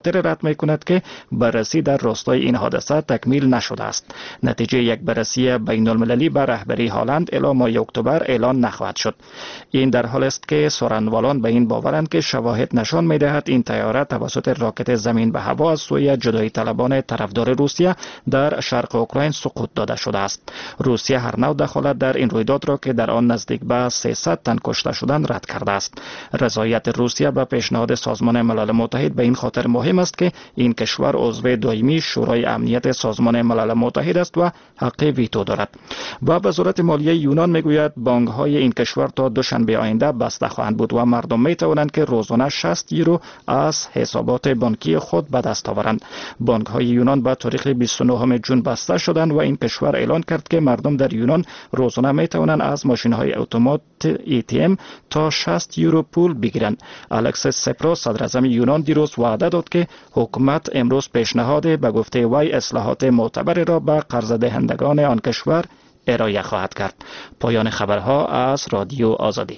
رد می کند که بررسی در راستای این حادثه تکمیل نشده است. نتیجه یک بررسی بین المللی به رهبری هالند الی ماه اکتبر اعلان نخواهد شد. این در حال است که سخنوران به این باورند که شواهد نشان می دهد این طیاره توسط راکت زمین به هوا از سوی جدایی طلبان طرفدار روسیه در شرق اوکراین سقوط داده شده است. روسیه هر نوع دخالت در این رویداد را که در آن نزدیک به 300 تن کشته شدند رد کرده است. رضایت روسیه به پیشنهاد سازمان ملل متحد به این خاطر مهم است که این کشور عضو دائمی شورای امنیت سازمان ملل متحد است و حق ویتو دارد. و وزارت مالیه یونان میگوید بانک‌های این کشور تا دوشنبه آینده بسته خواهند بود و مردم میتوانند که روزانه 60 یورو از حسابات بانکی خود به دست آورند. بانک‌های یونان به تاریخ 29 جون بسته شدند و این کشور اعلان کرد که مردم در یونان روزانه میتوانند از ماشین‌های اتومات ATM تا 60 یورو پول بگیرند. الکسیس سپراس صدر اعظم یونان دیروز وعده داد که حکومت امروز پیشنهاد به گفته وی اصلاحات معتبری را به قرض دهندگان آن کشور ارائه خواهد کرد. پایان خبرها از رادیو آزادی.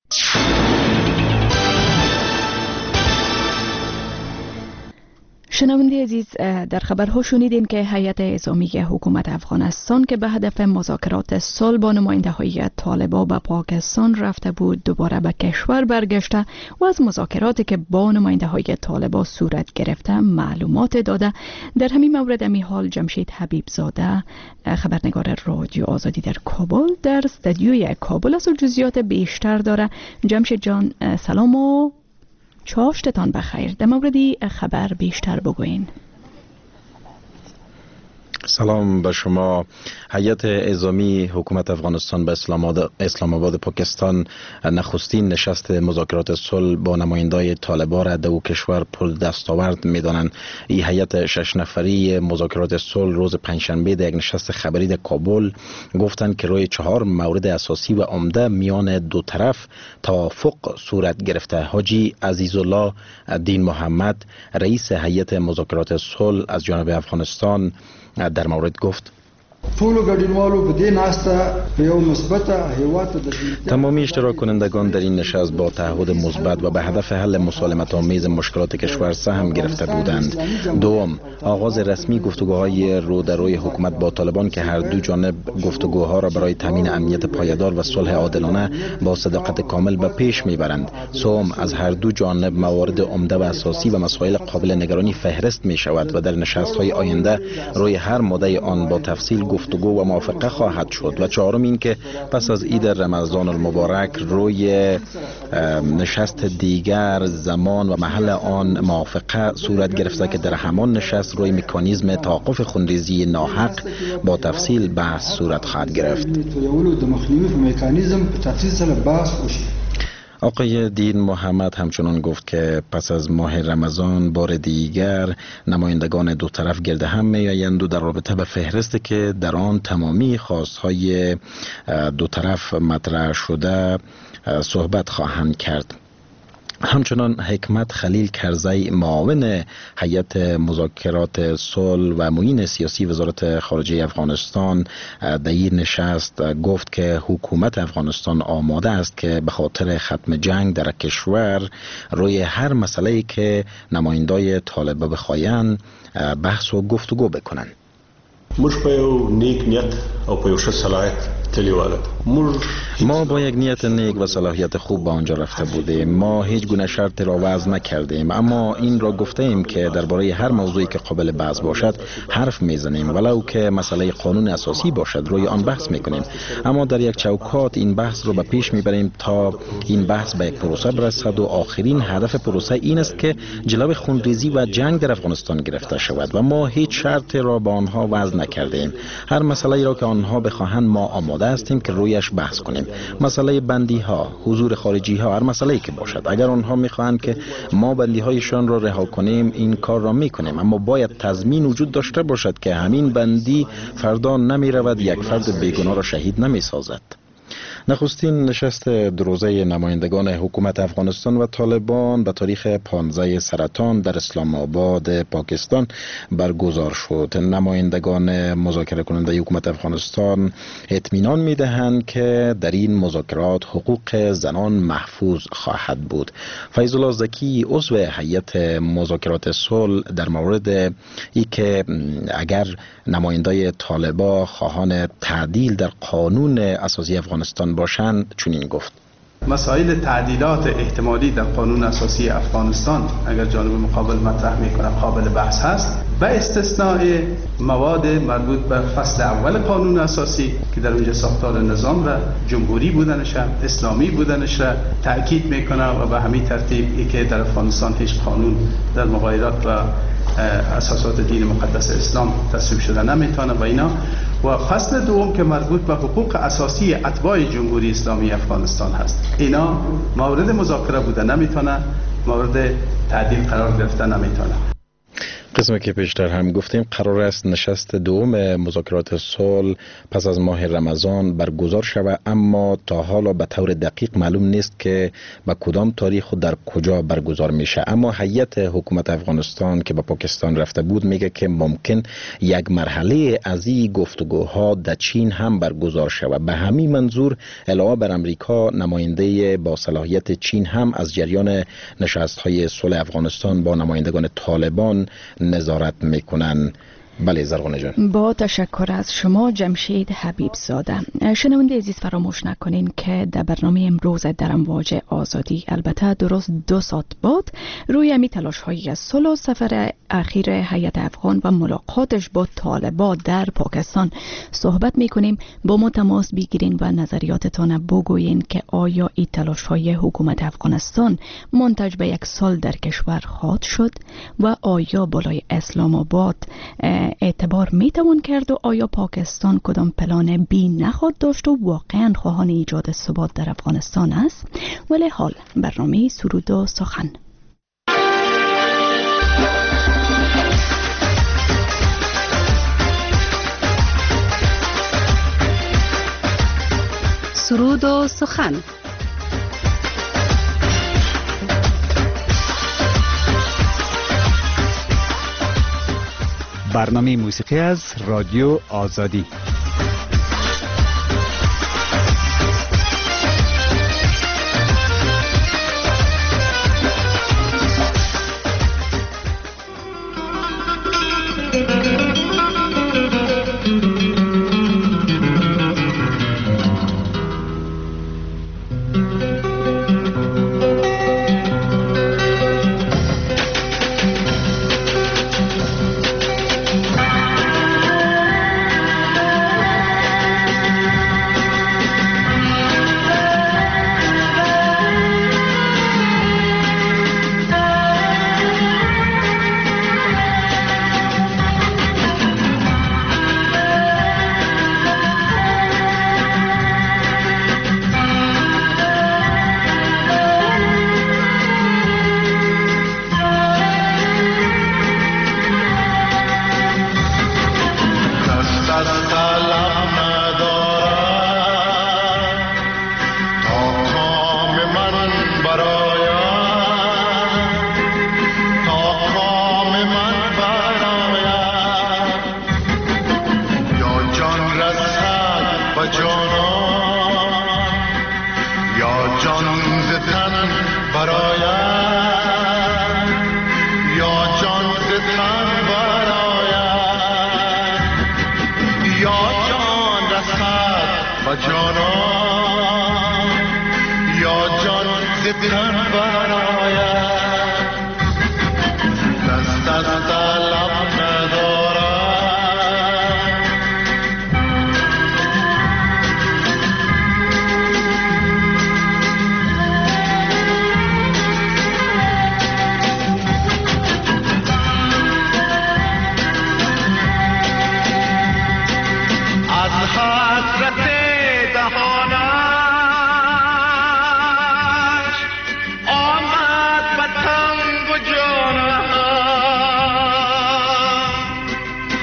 شنونده عزیز، در خبرها شنیدین که هیئت اعزامی حکومت افغانستان که به هدف مذاکرات صلح با نماینده‌های طالبان به پاکستان رفته بود دوباره به کشور برگشته و از مذاکراتی که با نماینده‌های طالبان صورت گرفته معلومات داده. در همین مورد حال جمشید حبیب زاده خبرنگار رادیو آزادی در کابل در استودیوی کابل از جزئیات بیشتر داره. جمشید جان سلام و چاشتتان بخیر. در موردی خبر بیشتر بگوین. سلام به شما. هیئت اعزامی حکومت افغانستان به اسلام آباد پاکستان نخستین نشست مذاکرات صلح با نمایندای طالبان را در کشور پر دستاورد می‌دانند. این هیئت 6 نفری مذاکرات صلح روز پنجشنبه در یک نشست خبری در کابل گفتند که روی 4 مورد اساسی و عمده میان دو طرف توافق صورت گرفته. حاجی عزیزالله دین محمد رئیس هیئت مذاکرات صلح از جانب افغانستان در مورد گفت: تمامی اشتراک کنندگان در این نشست با تعهد مثبت و به هدف حل مسالمت آمیز مشکلات کشور سهم گرفته بودند. دوم، آغاز رسمی گفتگوهای رو در روی حکومت با طالبان که هر دو جانب گفتگوها را برای تامین امنیت پایدار و صلح عادلانه با صداقت کامل به پیش میبرند. سوم، از هر دو جانب موارد عمده و اساسی و مسائل قابل نگرانی فهرست می شود و در نشست‌های آینده روی هر ماده آن با تفصیل گفتگو و موافقه خواهد شد. و چهارم این که پس از عید رمضان المبارک روی نشست دیگر زمان و محل آن موافقه صورت گرفته که در همان نشست روی مکانیزم توقف خونریزی ناحق با تفصیل بحث صورت خواهد گرفت. آقای دین محمد همچنان گفت که پس از ماه رمضان بار دیگر نمایندگان دو طرف گرد هم می‌آیند و در رابطه به فهرستی که در آن تمامی خواستهای دو طرف مطرح شده صحبت خواهند کرد. همچنان حکمت خلیل کرزی معاون هیئت مذاکرات صلح و معین سیاسی وزارت خارجه افغانستان در این نشست گفت که حکومت افغانستان آماده است که به خاطر ختم جنگ در کشور روی هر مسئله‌ای که نمایندای طالبان بخواین بحث و گفتگو بکنند. ما با یک نیت نیک و صلاحیت خوب به آنجا رفته بودیم. ما هیچ گونه شرط را وضع نکردیم، اما این را گفته ایم که درباره هر موضوعی که قابل بحث باشد حرف میزنیم، ولو که مسئله قانون اساسی باشد روی آن بحث میکنیم، اما در یک چوکات این بحث را به پیش میبریم تا این بحث به یک پروسه برسد و آخرین هدف پروسه این است که جلوی خونریزی و جنگ در افغانستان گرفته شود و ما هیچ شرط را با آنها وضع نکردیم. هر مسئله را که آنها بخواهند ما آماده هستیم که رویش بحث کنیم. مسئله بندی ها، حضور خارجی ها، هر مسئله‌ای که باشد، اگر آنها میخواهند که ما بندی هایشان را رها کنیم این کار را میکنیم، اما باید تضمین وجود داشته باشد که همین بندی فردا نمیرود یک فرد بیگناه را شهید نمیسازد. نخستین نشست دروزه نمایندگان حکومت افغانستان و طالبان به تاریخ 15 سرطان در اسلام آباد پاکستان برگزار شد. نمایندگان مذاکره کننده حکومت افغانستان اطمینان می‌دهند که در این مذاکرات حقوق زنان محفوظ خواهد بود. فیض الله زکی عضو هیئت مذاکرات صلح در مورد ای که اگر نمایندای طالبان خواهان تعدیل در قانون اساسی افغانستان باشند چنین گفت: مسائل تعدیلات احتمالی در قانون اساسی افغانستان اگر جانب مقابل مطرح میکنه قابل بحث هست، به استثناء مواد مربوط به فصل اول قانون اساسی که در اونجا ساختار نظام را، جمهوری بودنش، اسلامی بودنش را تاکید میکنه و به همین ترتیب ای که در افغانستان هیچ قانون در مغایرات و اساسات دین مقدس اسلام تصویب شده نمیتونه و اینا، و فصل دوم که مربوط به حقوق اساسی اتباع جمهوری اسلامی افغانستان هست، اینا مورد مذاکره بوده نمیتونه، مورد تعدیل قرار گرفته نمیتونه. قسمی که پیشتر هم گفتیم قرار است نشست دوم مذاکرات صلح پس از ماه رمضان برگزار شود، اما تا حالا به طور دقیق معلوم نیست که به کدام تاریخ و در کجا برگزار میشه. اما هیئت حکومت افغانستان که به پاکستان رفته بود میگه که ممکن یک مرحله از این گفتگوها در چین هم برگزار شود. به همین منظور علاوه بر امریکا، نماینده با صلاحیت چین هم از جریان نشست‌های صلح افغانستان با نمایندگان طالبان نظارت میکنن. بله زرغونه جان. با تشکر از شما جمشید حبیب زاده. شنونده عزیز فراموش نکنین که در برنامه امروز در امواج آزادی البته درست 2 ساعت بعد روی امی تلاش های از صلح و سفر اخیر هیئت افغان و ملاقاتش با طالبان در پاکستان صحبت میکنیم. با ما تماس بگیرین و نظریاتتان بگوین که آیا این تلاش های حکومت افغانستان منتج به 1 سال در کشور خواهد شد و آیا بالای اسلام آباد اعتبار میتوان کرد و آیا پاکستان کدام پلان بی نخواهد داشت و واقعا خواهان ایجاد ثبات در افغانستان است؟ ولی حال برنامه سرود و سخن. سرود و سخن. برنامه موسیقی از رادیو آزادی.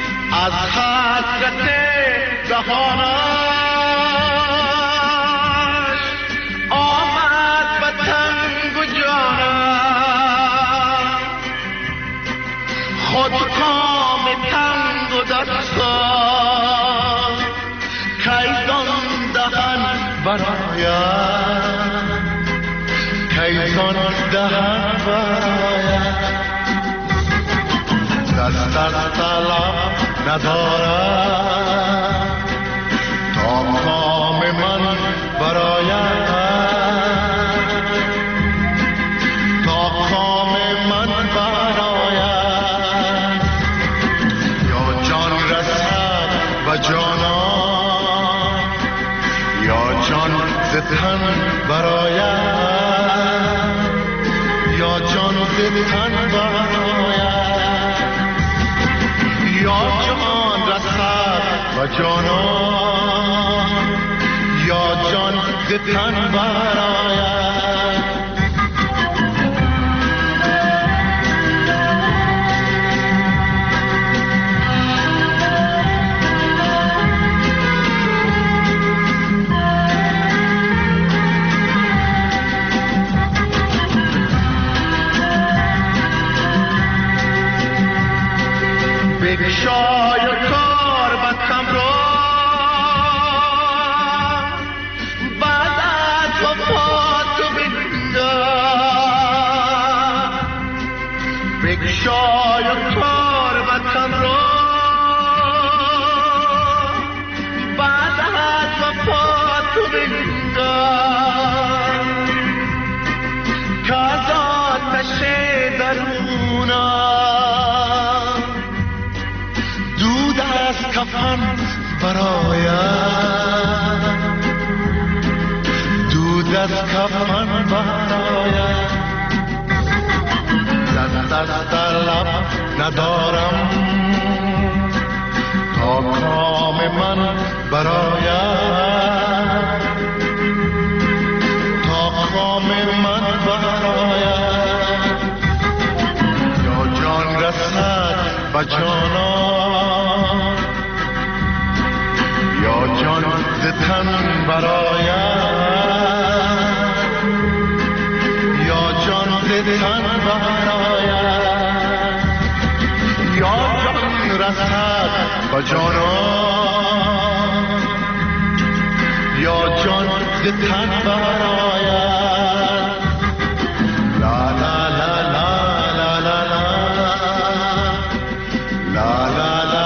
از حسرت دهانش خود کام تنگ و دستان کیزان دهن برایم کیزان دهن برایم دست از طلب ندارم تا کام من برایم تا کام من برایم یا جان رسد و جانان یا جان ز تن برایم یا جان ز تن برایم یا جان رسد و جانان یا جان ز تن برایم بگشای کار بستم را بعد از وفات تو بگندم بگشای کار بستم را بعد از وفات تو بگندم که از آتش درونم دود از کفن برایم دود از کفن برایم دست از طلب ندارم تا کام من برایم تا کام من برایم یا جان رسد و جانان یا جان ز تن برایم یا جان ز تن برایم یا جان رسد و جانان یا جان ز تن برایم لا لا لا لا لا لا لا لا لا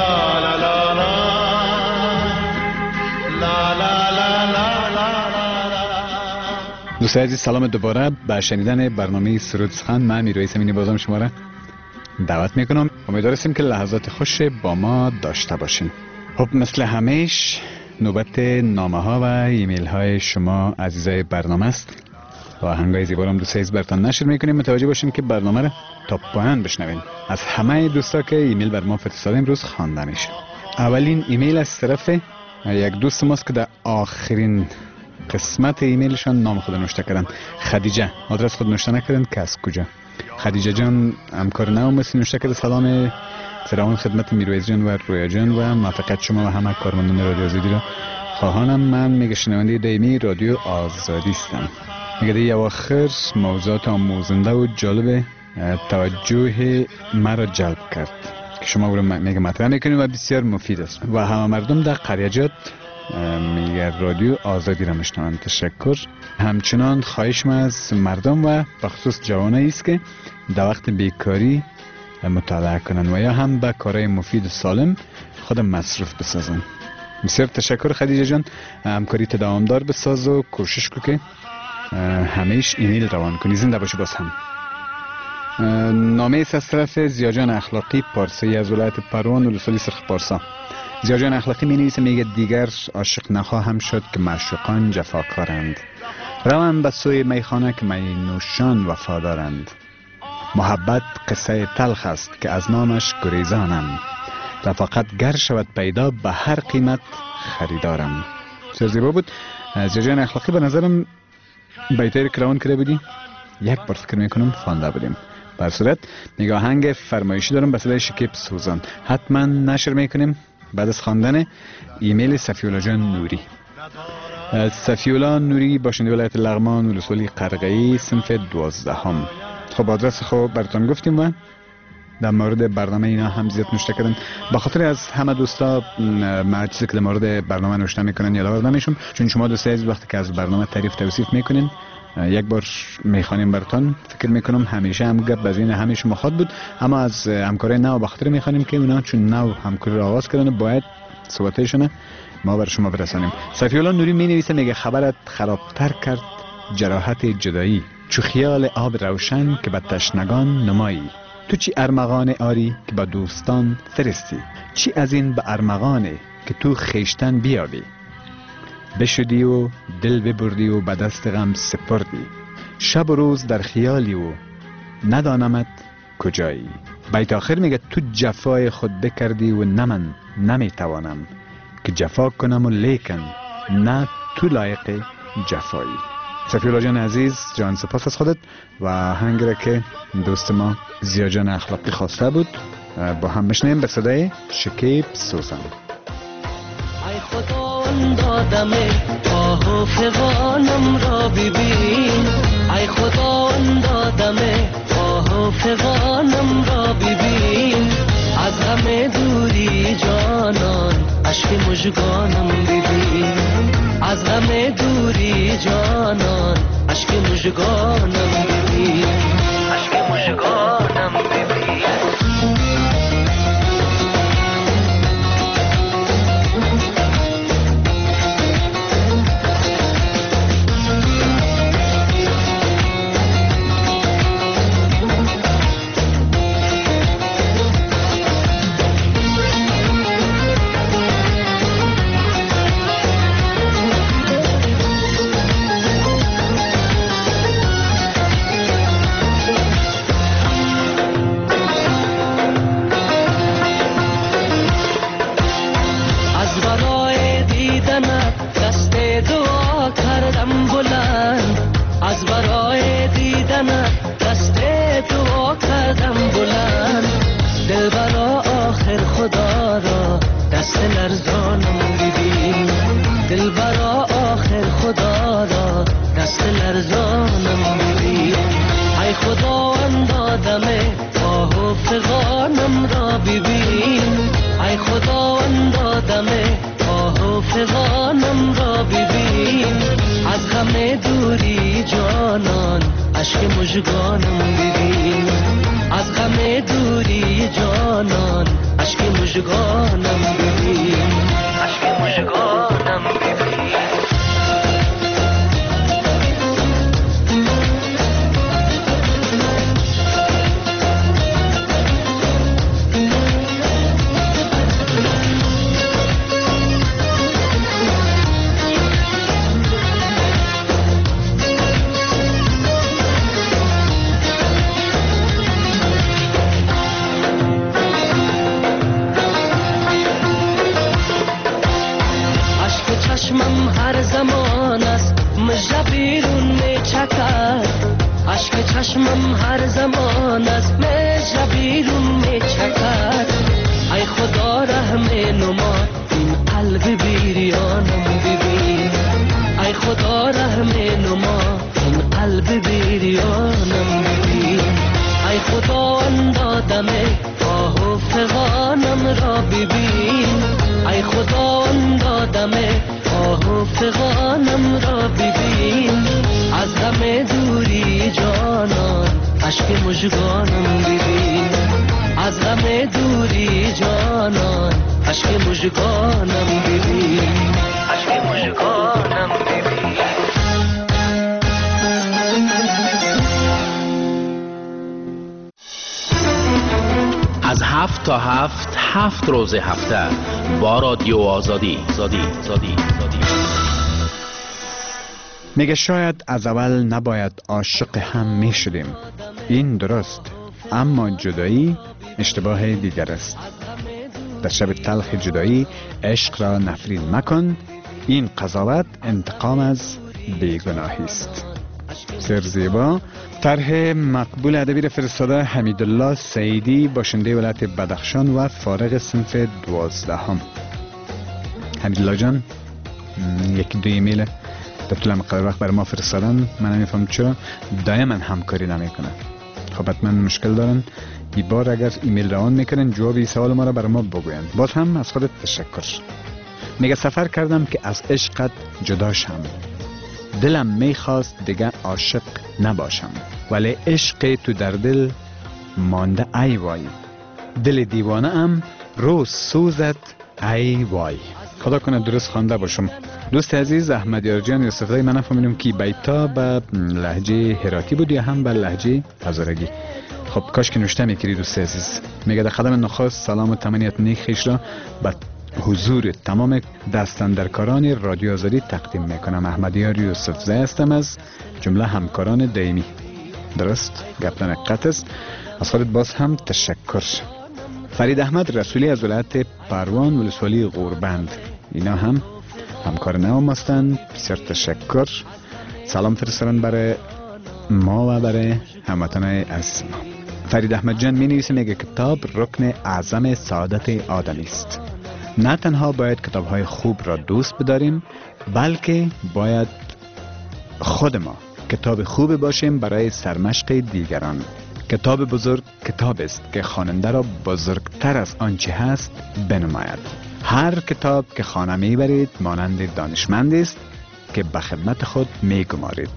دوستان عزیز سلام دوباره به شنیدن برنامه سرود سخن. من میررئیس امینی بازم شما را دعوت میکنم. امیدوارم که لحظات خوش با ما داشته باشین. خب مثل همیش نوبت نامه ها و ایمیل های شما عزیزای برنامه است. با آهنگای زیبا هم دوستان عزیز براتون نشر میکنیم. متوجه باشین که برنامه را تا پایان بشنوین. از همه دوستا که ایمیل بر ما فرستاده امروز خوانده میشه. اولین ایمیل از طرف یک دوست ماست که در آخرین قسمت ایمیلشان نام خود نوشته کردن. خدیجه. آدرس خود نوشته نکردن که از کجا. خدیجه جان همکار نو مسی نوشته کرده سلام فراوان خدمت میرویز جان و رویا جان و موفقیت شما و همه کارمندان رادیو آزادی را خواهانم. من میگه شنونده دائمی رادیو آزادی هستم. میگه دی اواخر موضوعات آموزنده و جالب توجه مرا جلب کرد که شما رو میگه مطرح میکنید و بسیار مفید است و همه مردم در قریجات میگه رادیو آزادی را میشنوند. تشکر. همچنان خواهشم از مردم و بخصوص جوانایی است که در وقت بیکاری مطالعه کنن و یا هم به کارهای مفید و سالم خود مصروف بسازن. بسیار تشکر خدیجه جان. همکاری دوامدار بساز و کوشش کن که همیش ایمیل روان کنی. زنده باشی. باز هم نامه است از طرف زیاجان اخلاقی پارسی از ولایت پروان ولسوالی سرخ پارسا. زیاجان اخلاقی می نویسه میگه دیگر عاشق نخواهم شد که معشوقان جفاکارند. روم به سوی میخانه که می نوشان وفادارند. محبت قصه تلخ است که از نامش گریزانم. رفاقت گر شود پیدا به هر قیمت خریدارم. بسیار زیبا بود. زیاجان اخلاقی به نظرم بیتایی که روان کرده بودی یک بار فکر میکنم خوانده بودیم. بر صورت میگه آهنگ فرمایشی دارم به صدای شکیب سوزان. حتما نشر میکنیم بعد از خواندن ایمیل صفیولا جان نوری. صفیولا نوری باشنده ولایت لغمان ولسوالی قرقه‌ای صنف 12. خب آدرس خوب براتون گفتیم و در مورد برنامه اینا هم زیاد نوشته کردن. به خاطر از همه دوستا ما چیزی که در مورد برنامه نوشته میکنن یادآور نمیشم، چون شما دوستای عزیز وقتی که از برنامه تعریف توصیف میکنین یک بار میخوانیم براتون، فکر میکنم همیشه هم گپ بزین همیشه مخاط بود، اما از همکارای نو به خاطر میخوانیم که اونا چون نو همکاری را آغاز کردن باید صحبتایشون ما بر شما برسانیم. صفی الله نوری می نویسه، میگه خبرت خرابتر کرد جراحت جدایی، چو خیال آب روشن که به تشنگان نمایی، تو چی ارمغان آری که با دوستان فرستی، چی از این به ارمغانه که تو خیشتن بیابی، بشدی و دل ببردی و به دست غم سپردی، شب و روز در خیالی و ندانمت کجایی. بیت آخر میگه تو جفای خود بکردی و نه من نمیتوانم که جفا کنم و لیکن نه تو لایق جفایی. صفی الله جان عزیز، جان سپاس از خودت و هنگره که دوست ما زیا جان اخلاقی خواسته بود با هم بشنیم به صدای شکیب سوزن. ای خداوند آدم آه و فغانم را ببین، ای خداوند آدم آه و فغانم را ببین، از غم دوری جانان اشک مژگانم ببین، از غم دوری جانان اشک مژگانم ببین، اشک مژگانم ببین. از 7 تا 7 روز هفته با رادیو آزادی. میگه شاید از اول نباید عاشق هم میشدیم، این درست، اما جدایی اشتباه دیگر است. در شب تلخ جدایی عشق را نفرین مکن، این قضاوت انتقام از بیگناهی است. سرزیبا طرح مقبول ادبی فرستاده حمیدالله سعیدی، باشنده ولایت بدخشان و فارغ صنف 12. حمیدالله جان یکی دو ایمیل در طول مقدار وقت برای ما فرستادن، من نمیفهم چرا دائما همکاری نمیکنه. خب حتما مشکل دارن. این بار اگر ایمیل روان میکنن جواب این سوال ما را بر ما بگوین. باز هم از خودت تشکر. میگه سفر کردم که از عشقت جدا شم، دلم میخواست دیگه عاشق نباشم، ولی عشق تو در دل مانده ای وای، دل دیوانه ام روز سوزت ای وای. خدا کنه درست خوانده باشم. دوست عزیز احمدیار جان یوسفزای، من نفهمیدم که بیتا به لهجه هراتی بود یا هم به لهجه هزارگی. خب کاش که نوشته میکردی دوست عزیز. میگه در خدمت نخست سلام و تمنیت نیک خویش را به حضور تمام دستاندرکاران رادیو آزادی تقدیم میکنم. احمدیار یوسفزای هستم از جمله همکاران دائمی. درست گفتن قطع است. از خودت باز هم تشکر. فرید احمد رسولی از ولایت پروان ولسوالی غوربند، اینا هم همکار نام هستند. بسیار تشکر. سلام فرستادن برای ما و برای هموطنان عزیز ما. فرید احمد جان می نویسه، میگه کتاب رکن اعظم سعادت آدمی است. نه تنها باید کتاب های خوب را دوست بداریم، بلکه باید خود ما کتاب خوب باشیم برای سرمشق دیگران. کتاب بزرگ کتاب است که خواننده را بزرگتر از آنچه هست بنماید. هر کتاب که خانه میبرید مانند دانشمند است که به خدمت خود میگمارید.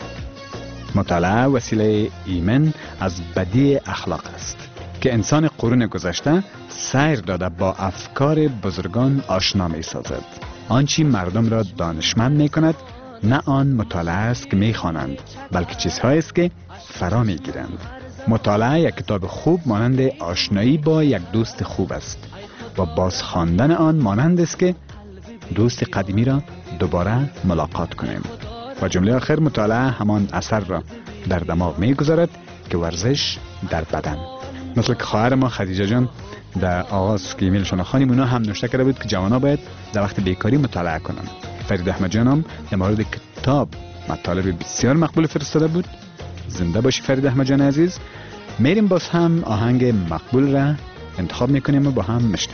مطالعه وسیله ایمن از بدی اخلاق است که انسان قرون گذشته سیر داده با افکار بزرگان آشنا می سازد. آنچه مردم را دانشمند می کند نه آن مطالعه است که می خوانند، بلکه چیزهایی است که فرا می گیرند. مطالعه یک کتاب خوب مانند آشنایی با یک دوست خوب است و باز خواندن آن مانند است که دوست قدیمی را دوباره ملاقات کنیم. و جمله آخر، مطالعه همان اثر را در دماغ می گذارد که ورزش در بدن. مثل که خواهر ما خدیجه جان در آغاز که ایمیلشون خوانیم اونا هم نوشته کرده بود که جوانا باید در وقت بیکاری مطالعه کنن. فرید احمد جان هم در مورد کتاب مطالب بسیار مقبول فرستاده بود. زنده باشی فرید احمد جان عزیز. میریم باز هم آهنگ مقبول را انتخاب میکنیم و با هم مشته.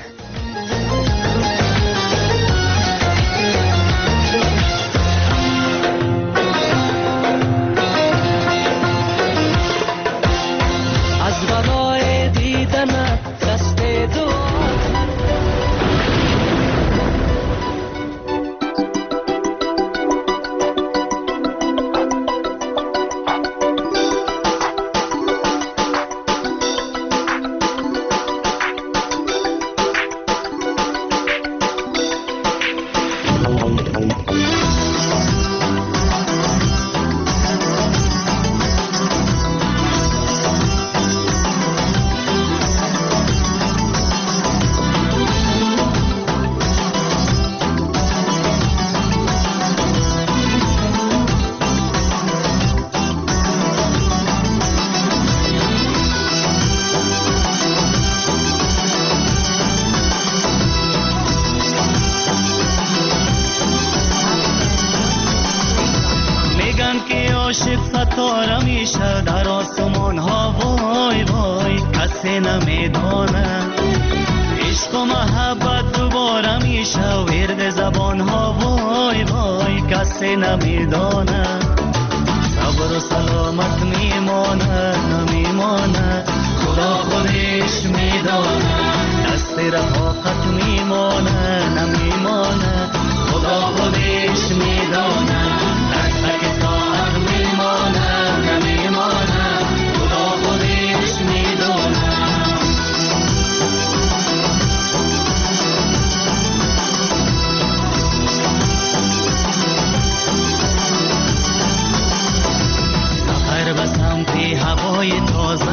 عاشق ستاره میشه در آسمان ها، وای وای کسی نمیدانه. عشق و محبت دوباره میشه ورد زبان ها، وای وای کسی نمیدانه. صبر و سلامت میمانه نمیمانه، خدا خودش میدانه. دست رفاقت میمانه نمیمانه، خدا خودش میدانه. دست که ساعت میمانه نمیمانه، خدا خودش میدانه. سفر به سمت هوای تازه،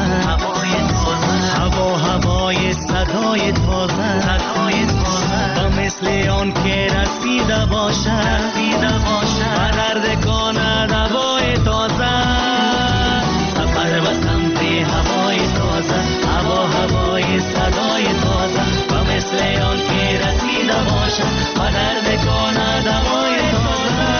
هوای صدای تازه، و مثل آن که رسیده باشه و درد کند هوای تازه. سفر به سمت هوای تازه، هوای صدای تازه، و مثل آن که رسیده باشه و درد کند هوای تازه.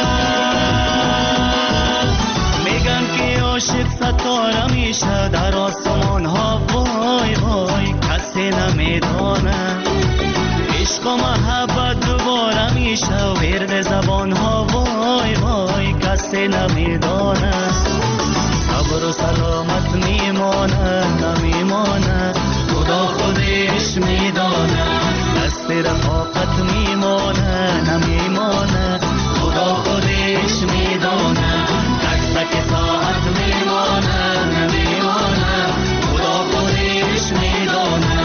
میگن که عاشق ستاره میشه در آسمان ها، وای وای کسی نمیدانه. عشق و محبت دوباره میشه ورد زبان ها، وای وای کسی نمیدانه. صبر و سلامت میمانه نمیمانه نمیمانه خدا خودش میدانه دست رفاقت میمانه نمیمانه خدا خودش میدانه تک تک ساعت میمانه نمیمانه خدا خودش میدانه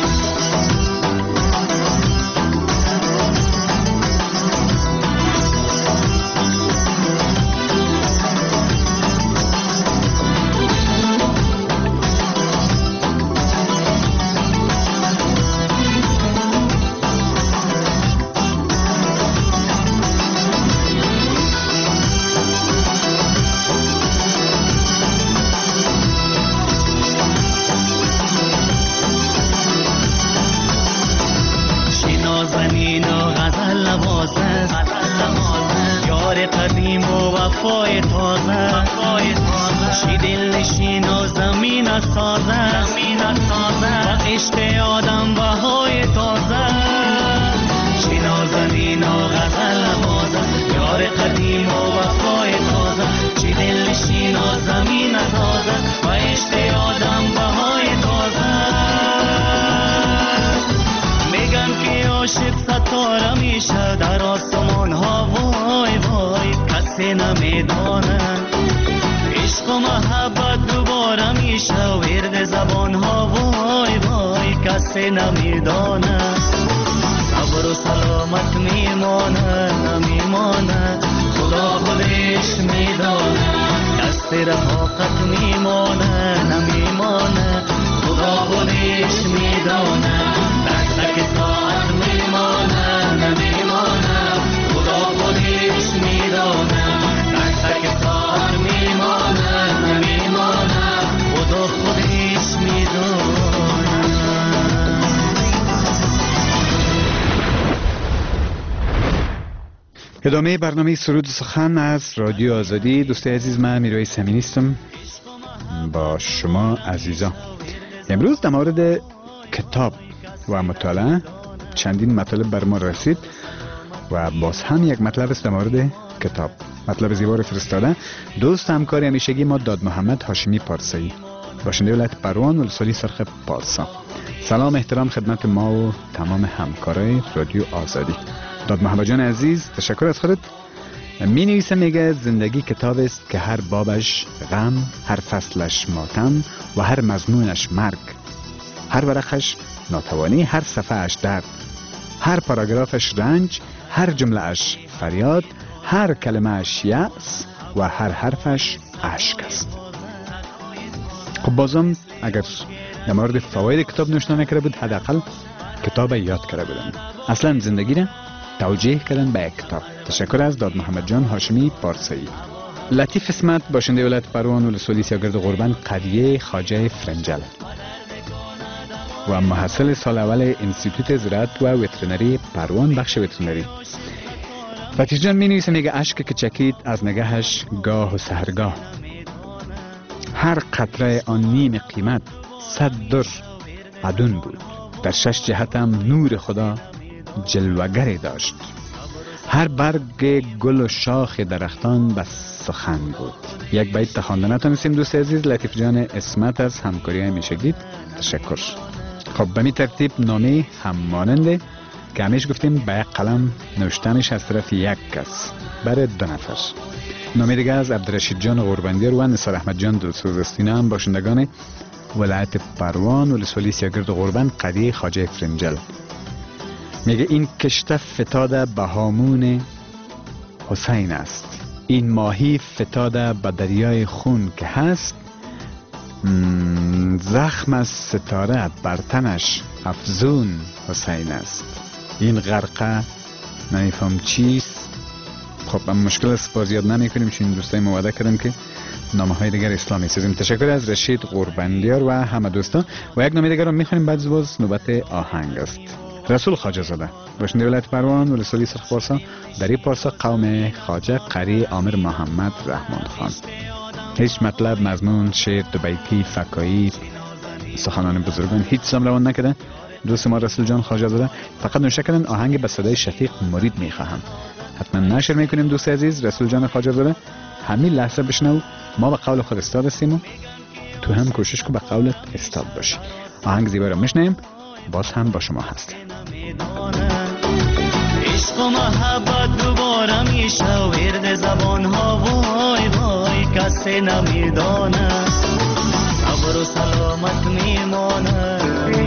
یار قدیم و وفای تازه چی دل نشین و زمین سازه و عشق آدم بهای تازه چی نازنین و غزل بازه یار قدیم و وفای تازه چی دل نشین و زمین سازه و عشق آدم بهای تازه میگن که عاشق ستاره میشه در آسمان ها وای وای کسی نمیدانه عشق و محبت دوباره میشه ورد زبان ها وای وای کسی نمیدانه صبر و سلامت میمانه نمیمانه خدا خودش میدانه دست رفاقت میمانه نمیمانه خدا خودش میدانه تک تک ساعت میمانه نمیمانه خدا خودش میدانه تک تک ساعت میمانه نمیمانه خدا خودش میدانه. ادامه برنامه سرود سخن از رادیو آزادی. دوستای عزیز، من میرویس امینی هستم با شما عزیزان. امروز در مورد کتاب و مطالعه چندین مطالب بر ما رسید و باز هم یک مطلب است در مورد کتاب. مطلب زیبا رو فرستاده دوست همکاری همیشگی ما داد محمد هاشمی پارسایی، باشنده ولایت پروان ولسوالی سرخ پارسا. سلام احترام خدمت ما و تمام همکارای رادیو آزادی. داد محمد جان عزیز، تشکر از خودت. می نویسه، میگه زندگی کتاب است که هر بابش غم، هر فصلش ماتم و هر مضمونش مرگ، هر ورقش ناتوانی، هر صفحهش درد، هر پاراگرافش رنج، هر جمله اش فریاد، هر کلمه اش یأس و هر حرفش اشک است. خب بازم اگر در مورد فواید کتاب نوشته نکرده بود، حداقل کتاب یاد کرده بودن. اصلا زندگی را توجیه کردن به یک کتاب. تشکر از داد محمد جان هاشمی پارسایی. لطیف اسمت، باشنده ولایت پروان ولسوالی سیاگرد قربان قریه خواجه فرنجل و محصل سال اول انستیتوت زراعت و وترنری پروان بخش وترنری. لطیف جان می نویسه، میگه اشک که چکید از نگهش گاه و سحرگاه، هر قطره آن نیم قیمت 100 در عدون بود، در 6 جهتم نور خدا جلوگری داشت، هر برگ گل و شاخ درختان بس سخن بود. یک بیت تخواندن نتونستیم دوست عزیز. لطیف جان اسمت از همکاری همیشگی، تشکر. خب به می ترتیب نامه هم ماننده که همیش گفتیم به یک قلم نوشتنش از طرف یک کس برای 2 نفر. نامه دیگه از عبدالرشید جان قرباندیار و نثار احمد جان دلسوزستینه هم باشندگان ولایت پروان ولسوالی سیاگرد قربان قریه خواجه فرنجل. میگه این کشته فتاده به هامون حسین است، این ماهی فتاده به دریای خون که هست، زخم از ستاره بر تنش افزون حسین است، این غرقه نمیفهم چیست. خب مشکل است، باز یاد نمی کنیم چون دوستای موعده کردم که نامه های دیگر اسلامی سازیم. تشکر از رشید قرباندیار و همه دوستان. و یک نامه دیگر رو میخونیم، بعد باز نوبت آهنگ است. رسول خواجه زاده، باشنده ولایت پروان ولسوالی سرخ پارسا، دری پارسا قوم خواجه قری عامر محمد رحمان خان. هیچ مطلب، مضمون، شعر، دوبیتی، فکایی، سخنان بزرگان هیچ سام روان نکرده. دوست ما رسول جان خواجه زاده فقط نوشته کردن آهنگ به صدای شفیق مرید میخواهم. حتما نشر میکنیم دوست عزیز. رسول جان خواجه زاده همین لحظه بشنو، ما به قول خود استاد هستیم و تو هم کوشش کن به قولت استاد باشی. آهنگ زیبا رو میشنیم، باز هم با شما هست. عشق و محبت دوباره میشه و ورد زبان ها وای وای کسی نمیدانه، صبر و سلامت میمانه.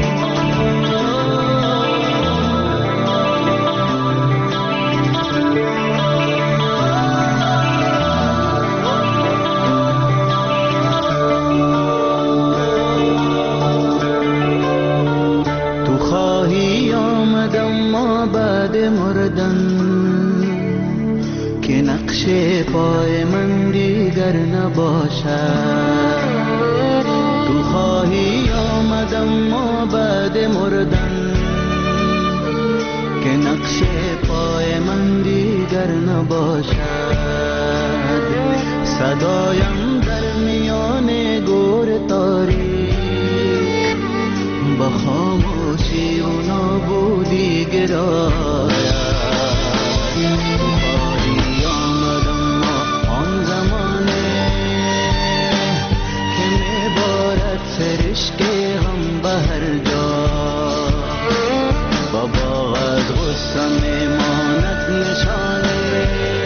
تو خواهی آمدم ما بعد مردن که نقش پای من دیگر نباشد. تو خواهی آمدم ما بعد مردن که نقش پای من دیگر نباشد. صدایم در میان گور تاریک با خاموشی و نابودی گراید. خواهی آمدم ما آن زمانه که میبارد سرشک غم به هر جا، با باغ از غصه میماند نشانه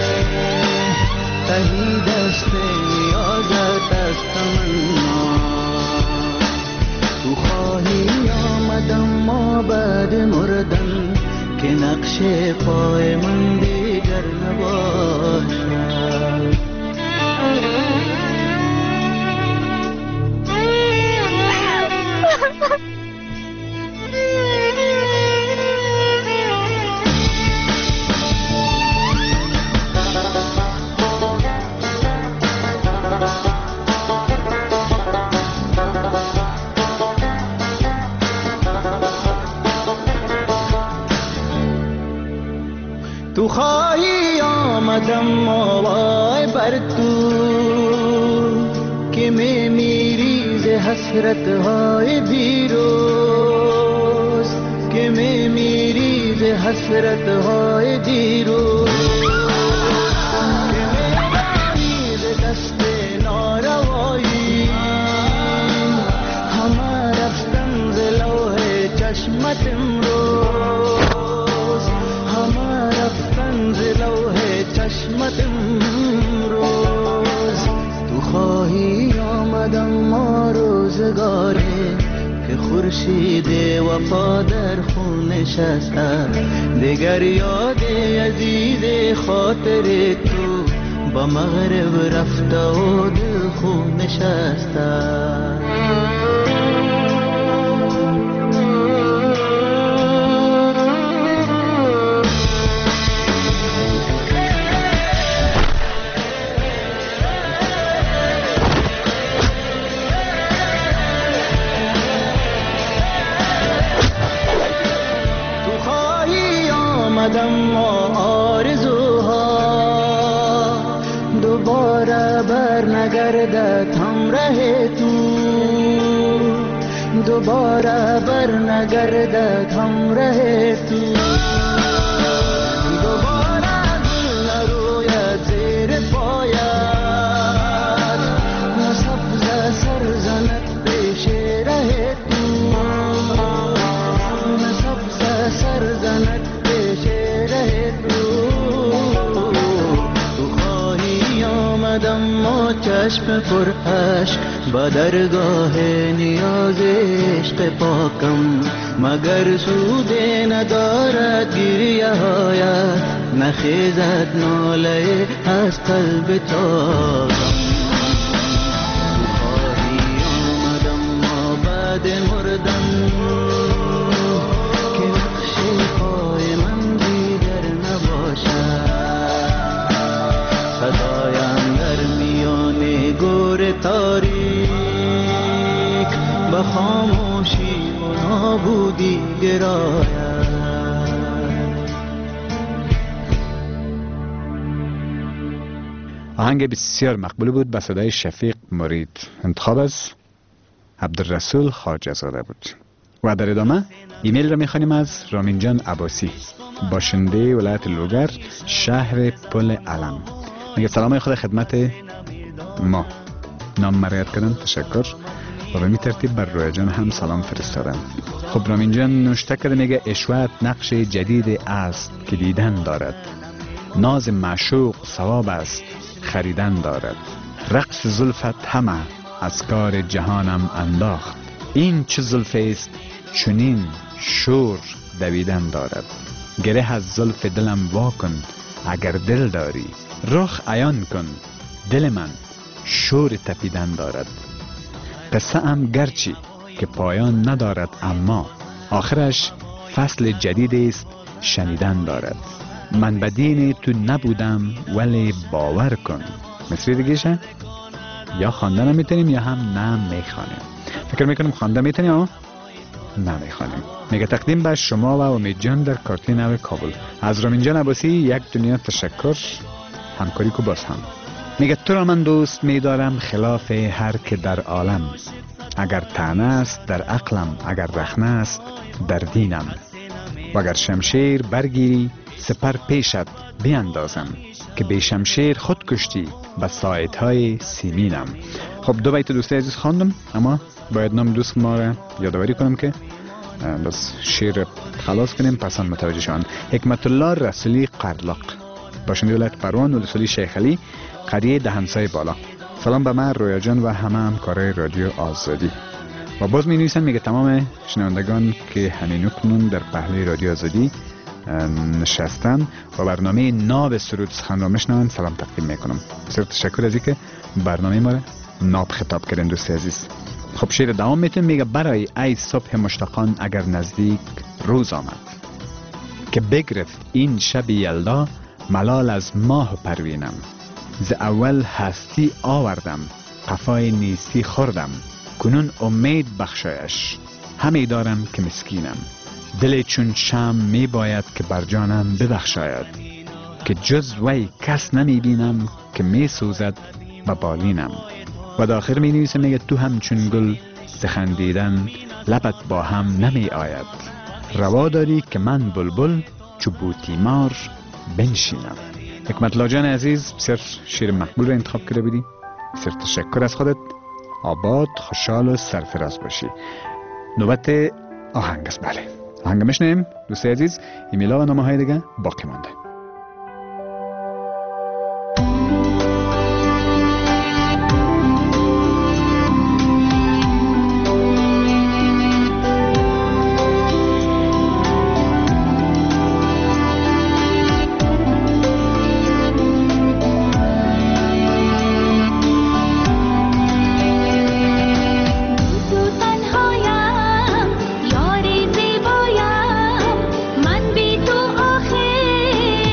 تهی دست نیازت از تمنا. تو خواهی آمدم ما بعد مردن که نقش پای من دیگر نباشد. تو خواهی آمدم ما وای بر تو که میمیری ز حسرت های دیروز، که میمیری ز حسرت های دیروز، که میمیری ز دست ناروایی. همه رفتن ز لوح چشمت امروز، همه رفتن ز لوح چشمت امروز. تو خواهی آمدم ما روزگاری که خورشید وفا در خون نشسته، دیگر یاد عزیز خاطر تو با مغرب رفته و دل خون نشسته. ما آرزوها دوباره بر نگردد همراه تو، دوباره بر نگردد همراه تو. دوباره گل نروید زیر پایت، سبز سرزند پیش ره تو، سبز سرزند ما چشم پر عشق با درگاه نیاز عشق پاکم، مگر سود ندارد گریه هایت، نخیزد ناله از قلب تاکم. خواهی آمدم ما بعد مردن که نقش پای من دیگر نباشد. صدایم در میان گور تاریک با خاموشی و نابودی گراید. آهنگ بسیار مقبول بود، به صدای شفیق مرید. انتخاب از عبدالرسول خواجه زاده بود. و در ادامه ایمیل را میخوانیم از رامین جان عباسی، باشنده ولایت لوگر، شهر پل علم. میگه سلام خدا خدمت ما، نام مرید کردن، تشکر. و به می ترتیب بر رویا جان هم سلام فرستادم. خب رامین جان نوشته کرده، میگه اشوت نقش جدید است که دیدن دارد، ناز معشوق ثواب است خریدن دارد، رقص زلفت همه از کار جهانم انداخت، این چه زلف است چنین شور دویدن دارد، گره از زلف دلم وا کن اگر دل داری، رخ عیان کن دل من شور تپیدن دارد، قصه ام گرچی که پایان ندارد اما آخرش فصل جدید است شنیدن دارد، من بدین تو نبودم ولی باور کن. مصری دیگه یا خواندن میتونیم یا هم نه میخوانیم. فکر میکنم خواندن میتونیم یا نه میخوانیم. میگه تقدیم به شما و امید جان در کارتی نو کابل. از رامین جان عباسی یک دنیا تشکر، همکاری کو باز هم. میگه تو را من دوست میدارم خلاف هر که در عالم، اگر طعنه است در عقلم، اگر رخنه است در دینم، و اگر شمشیر برگیری سپر پیشت بیاندازم، که به شمشیر خود کشتی به ساعتهای سیمینم. خب دو بیت دوستی عزیز خواندم، اما باید نام دوست ما را یادآوری کنم که بس شیر خلاص کنیم پسان متوجه شوند. حکمت الله رسولی قرلاق، باشنده ولایت پروان و رسولی شیخ علی، قریه دهنسای بالا. سلام به من رویا جان و همه همکارای رادیو آزادی. و باز می نویسن، میگه تمام شنوندگان که همین اکنون در پهلوی رادیو آزادی نشستن و برنامه ناب سرود سخن را میشنوند سلام تقدیم میکنم. بسیار تشکر از اینکه برنامه ما را ناب خطاب کردین دوست عزیز. خب شعر دوام میتون، میگه برای ای صبح مشتاقان اگر نزدیک روز آمد، که بگرفت این شب یلدا ملال از ماه و پروینم، ز اول هستی آوردم قفای نیستی خوردم، کنون امید بخشایش همی دارم که مسکینم، دل چون شم می باید که بر جانم ببخشاید، که جز وی کس نمی بینم که می سوزد و بالینم. و داخل می نویسه، میگه تو همچون گل زخندیدن لبت با هم نمی آید، روا داری که من بلبل چو بوتیمار بنشینم. حکمت الله جان عزیز بسیار شیر مقبول رو انتخاب کرده بودی، بسیار تشکر از خودت. آباد خوشحال و سرفراز باشی. نوبت آهنگ است. بله آهنگ میشنیم دوست عزیز. ایمیلا و نامه های دیگه باقی مانده. یاری زیبایم من بی تو آخر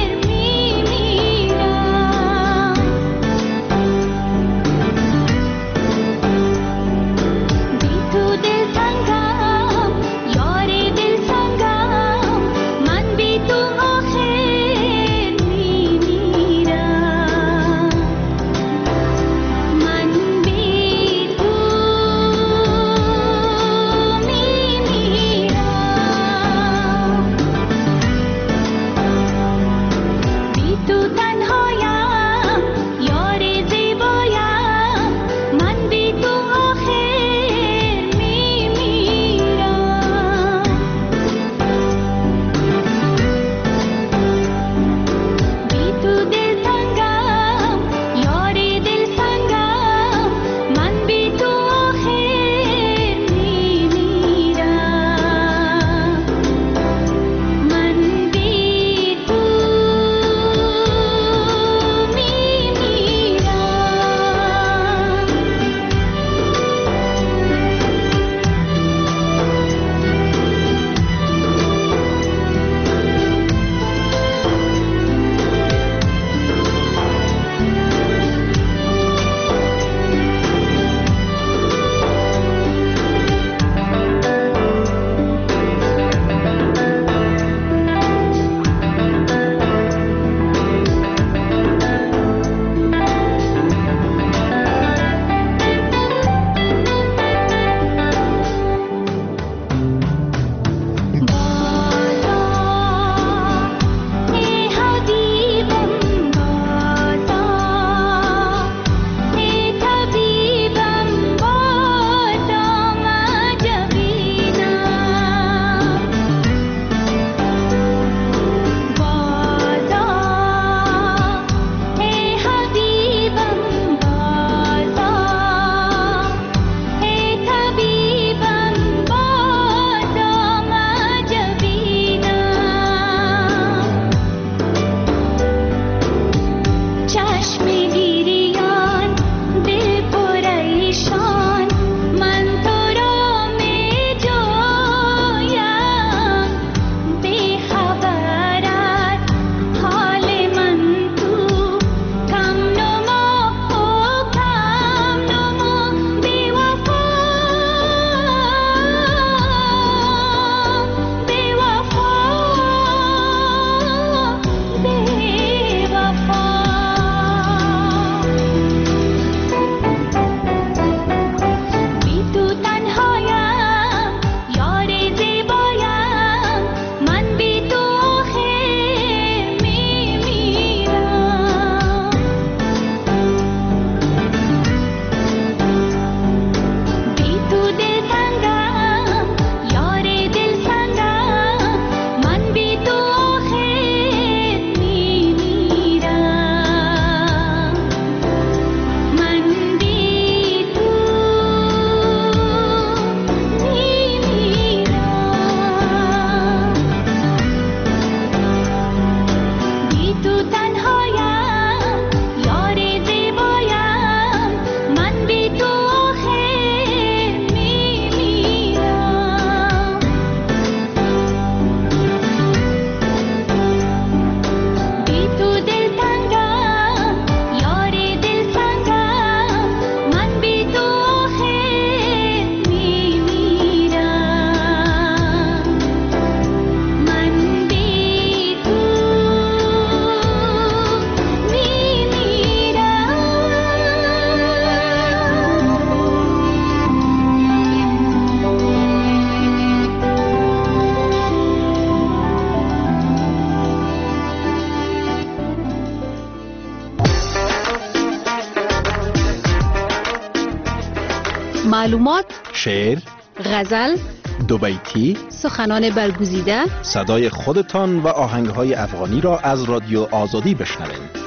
معلومات، شعر، غزل، دو بیتی، سخنان برگزیده، صدای خودتان و آهنگهای افغانی را از رادیو آزادی بشنوید.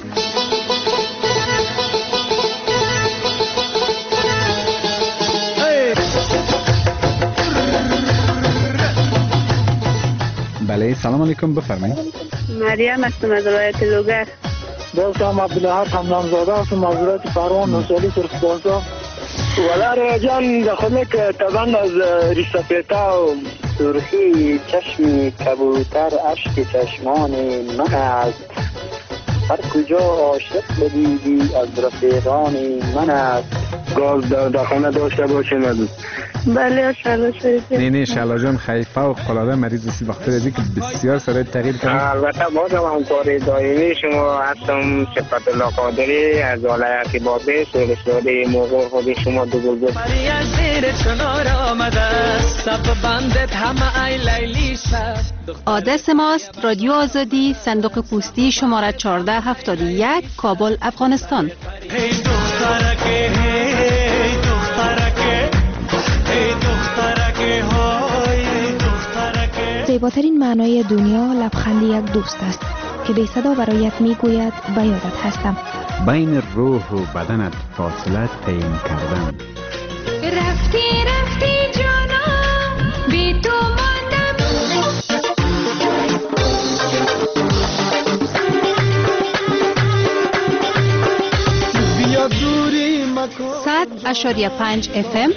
بله، سلام علیکم، بفرمایید. مریم هستم از ولایت لوگر. دوستم عبدالحق حمدانزاده هستم از ولایت پروان نوشالی سرخپارسا. ولی جان دخلک تبند از ریسپیتا و سرخی چشم کبوتر اشک چشمان من است. هر کجا عاشق بدیدی از رفیقان من است. گاز در خانه داشته باشه ندید. بله شهلا شریفی. نه شهلا جان خیلی فوق العاده مریض سی وقت دیدی که بسیار سرای تغییر کرد. البته بازم همکار دائمی شما هستم. صفت الله قادری از ولایت بابی سولسواری موقع خود شما دو گل مریا زیر چنار آمده سب بندت همه ای لیلی شب. آدرس ماست رادیو آزادی، صندوق پستی شماره 1471 کابل افغانستان. هی دخترکه هی دخترکه هی دخترکه های دخترکه. زیباترین معنای دنیا لبخند یک دوست است که بی صدا برایت میگوید به یادت هستم. بین روح و بدنت فاصله تعیین کردن. رفتی رفتی جانم بی تو ماندم. 100.5 FM.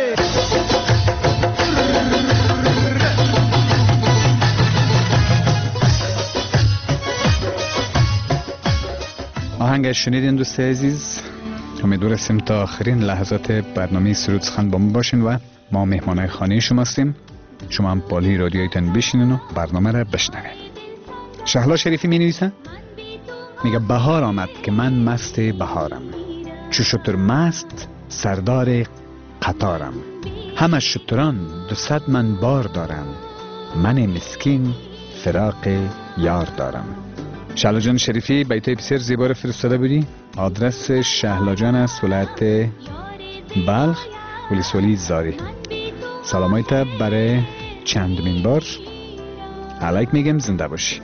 آهنگ شنیدین دوست عزیز. امیدوار هستیم تا آخرین لحظات برنامه سرود سخن با ما باشین و ما مهمانای خانه شما هستیم. شما هم بالی رادیویتون بشینین و برنامه را بشنوین. شهلا شریفی می نویسه، میگه بهار آمد که من مست بهارم، چو شتر مست سردار قطارم، همه شتران 200 من بار دارم، من مسکین فراق یار دارم. شهلا جان شریفی بیتای بسیار زیبا رو فرستاده بودی. آدرس شهلا جان است ولایت بلخ ولسوالی زاری. سلامایت برای چندمین بار علیک میگم، زنده باشی.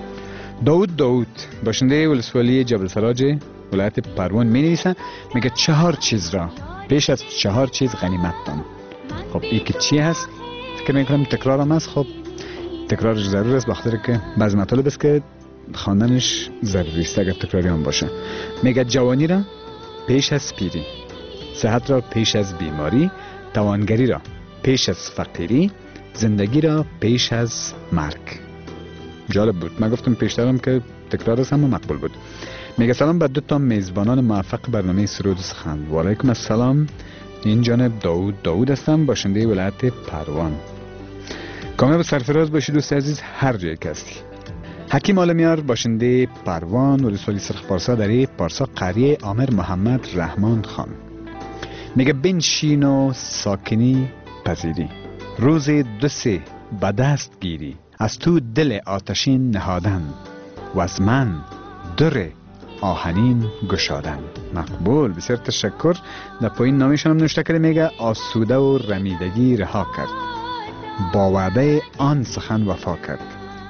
داود باشنده ولسوالی جبل سراج ولایت پروان می نویسه، میگه 4 چیز را پیش از 4 چیز غنیمت دان. خب این که چی هست؟ فکر میکنم تکرار هم هست. خب تکرارش ضرور است بخاطر که بعضی مطالب است که خواندنش ضروری است اگر تکراری هم باشه. میگه جوانی را پیش از پیری، صحت را پیش از بیماری، توانگری را پیش از فقیری، زندگی را پیش از مرگ. جالب بود. من گفتم پیشترم که تکرار است اما مقبول بود. میگه سلام به 2 میزبانان موفق برنامه سرود سخن. و علیکم السلام. این جانب داود هستم، باشنده ولایت پروان. کامیاب سرفراز باشید دوست عزیز هر جایی که هستی. حکیم عالمیار باشنده پروان ولسوالی سرخپارسا در پارسا قریه عامر محمد رحمان خان. میگه بنشین و ساکنی پذیری، روز 2-3 به دست گیری، از تو دل آتشین نهادن و از من در آهنین گشادن. مقبول، بسیار تشکر. در پایین نامشان هم نوشته کرده، میگه آسوده و رمیدگی رها کرد، با وعده آن سخن وفا کرد،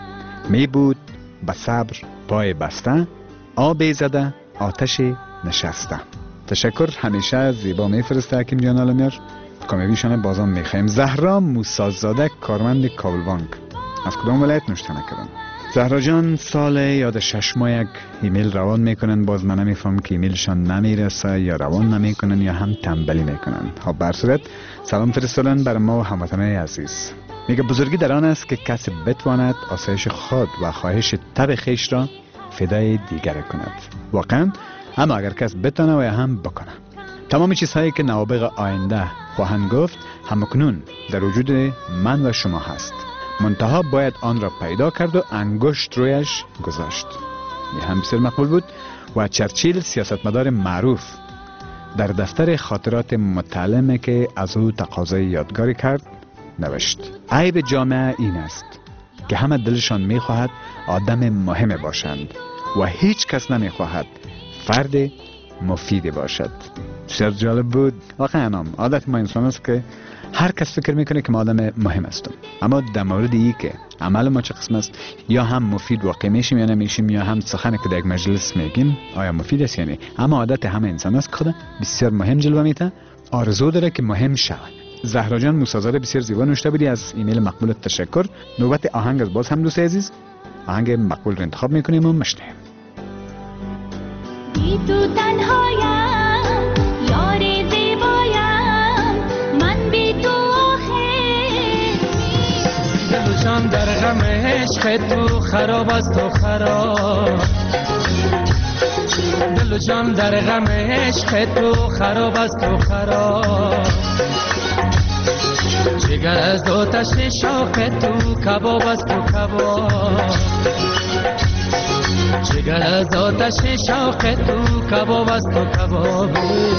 می بود به صبر پای بسته، آب زده آتش نشسته. تشکر. همیشه زیبا میفرسته حکیم جان عالمیار. کامیابیشان بازم میخوایم. زهرا موسازاده کارمند کابل بانک. از کدام ولایت نوشته نکردن؟ زهرا جان سال یاد 6 ماه یک ایمیل روان میکنن، باز من نمیفهم که ایمیلشان نمیرسه یا روان نمیکنن یا هم تنبلی میکنن. ها بر صورت سلام فرستادن بر ما و هموطنان عزیز. میگه بزرگی در آن است که کسی بتواند آسایش خود و خواهش طبع خیش را فدای دیگر کند. واقعا اما اگر کس بتونه و هم بکنه. تمام چیزهایی که نوابغ آینده خواهند گفت همکنون در وجود من و شما هست، منتها باید آن را پیدا کرد و انگشت رویش گذاشت. این هم بسیار مقبول بود. و چرچیل سیاستمدار معروف در دفتر خاطرات متعلمه که از او تقاضای یادگاری کرد نوشت: عیب جامعه این است که همه دلشان میخواهد آدم مهم باشند و هیچ کس نمیخواهد فرد مفید باشد. بسیار جالب بود. واقعا عادت ما انسان است که هر کس فکر میکنه که ما آدم مهم هستیم، اما در مورد این که عمل ما چه قسم است، یا هم مفید واقع میشیم یا نمیشیم، یا هم سخنی که در یک مجلس میگیم آیا مفید است یا نه. اما عادت همه انسان است که خود بسیار مهم جلوه میده، آرزو داره که مهم شود. زهرا جان موسیزاده بسیار زیبا نوشته بودی، از ایمیل مقبولت تشکر. نوبت آهنگ از باز هم دوست عزیز آهنگ مقبول رو انتخاب میکنیم و مشنویم. بی تو تنهایم یار زیبایم، من بی تو آخر دل و جان در غم عشق تو خراب است و خراب، دل و جان در غم عشق تو خراب است و خراب، جگر از آتش شوق تو کباب است و کباب، جگر از آتش شوق تو کباب است و کباب.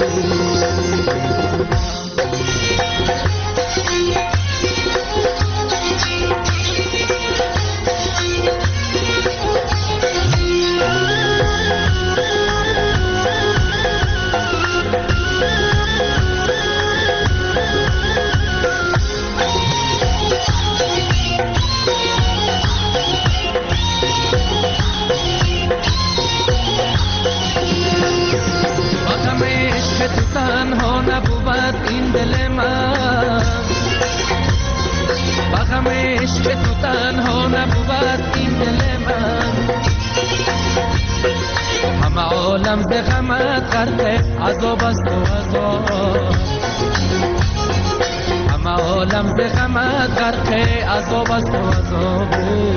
تنها نبود این دل من، بغم عشق تو تنها نبود این دل من، همه عالم به غمت غرق عذاب است و عذاب، همه عالم به غمت غرق عذاب است و عذاب.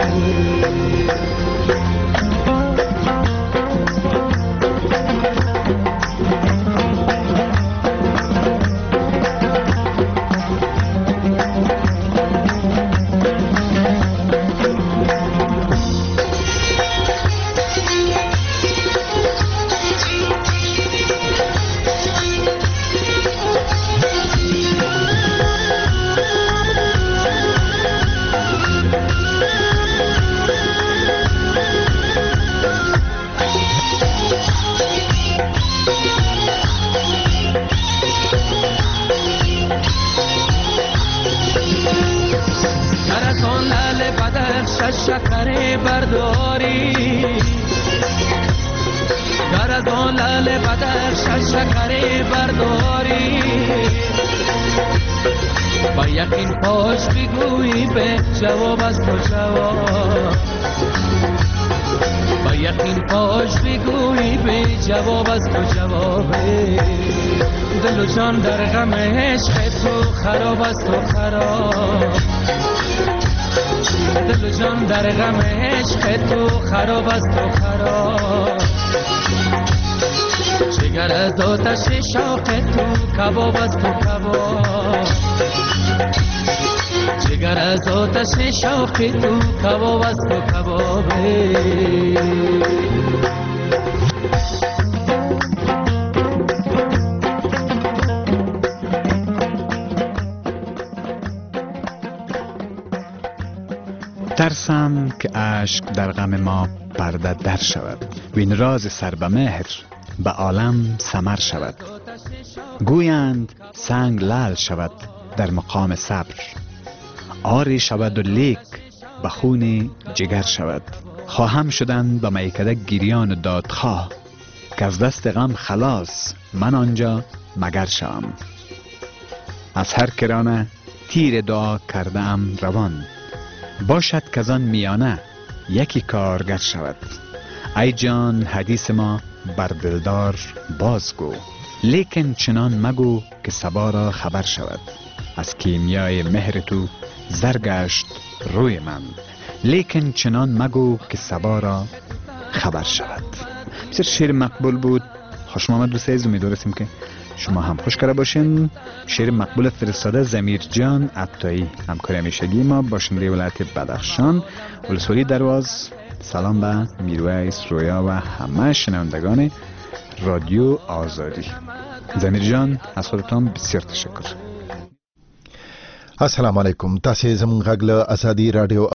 شکر برداری گر از آن لعل بدخش شکر برداری، با یقین پاش بگویی به جواب است و جواب، با یقین پاش بگویی به جواب است و جواب. دل و جان در غم عشق تو خراب است و خراب، دل و جان در غم عشق تو خراب است و خراب، جگر از آتش شوق تو کباب است و کباب، جگر از آتش شوق تو کباب است و کباب. ترسم که اشک در غم ما پرده در شود و این راز سر به مهر به عالم سمر شود. گویند سنگ لعل شود در مقام صبر، آری شود و لیک به خون جگر شود. خواهم شدن به میکده گریان و دادخواه، که از دست غم خلاص من آنجا مگر شوم. از هر کرانه تیر دعا کرده ام روان، باشد که از آن میانه یکی کارگر شود. ای جان حدیث ما بر دلدار بازگو، لیکن چنان مگو که صبا را خبر شود. از کیمیای مهر تو زرگشت روی من، لیکن چنان مگو که صبا را خبر شود. بسیار شعر مقبول بود. خوش آمد دوست عزیز، امیدواریم که شما هم خوش کرده باشین. شعر مقبول فرستاده ضمیر جان عطایی، همکار همیشگی ما، باشنده ولایت بدخشان، ولسوالی درواز. سلام به میرویس، رویا و همه شنوندگان رادیو آزادی. ضمیر جان از خودتان بسیار تشکر. السلام علیکم. تاسو زموږ غږ له ازادي رادیو